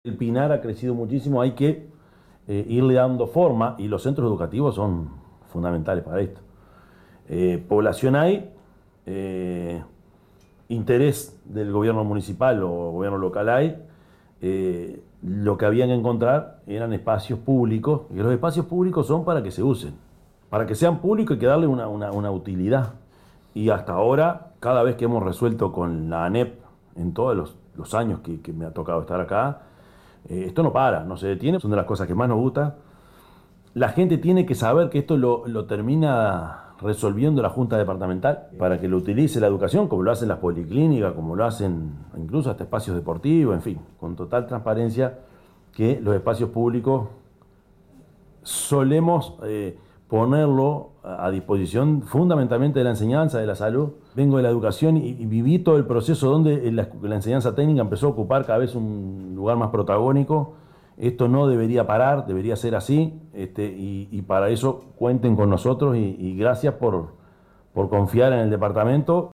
El Pinar ha crecido muchísimo, hay que irle dando forma y los centros educativos son fundamentales para esto. Población hay, eh, interés del gobierno municipal o gobierno local hay, lo que habían que encontrar eran espacios públicos, y los espacios públicos son para que se usen. Para que sean públicos hay que darle una utilidad. Y hasta ahora, cada vez que hemos resuelto con la ANEP, en todos los años que me ha tocado estar acá, esto no para, no se detiene, son de las cosas que más nos gusta. La gente tiene que saber que esto lo termina resolviendo la Junta Departamental para que lo utilice la educación, como lo hacen las policlínicas, como lo hacen incluso hasta espacios deportivos, en fin, con total transparencia que los espacios públicos solemos ponerlo a disposición fundamentalmente de la enseñanza, de la salud. Vengo de la educación y viví todo el proceso donde la enseñanza técnica empezó a ocupar cada vez un lugar más protagónico. Esto no debería parar, debería ser así, y para eso cuenten con nosotros y gracias por confiar en el departamento.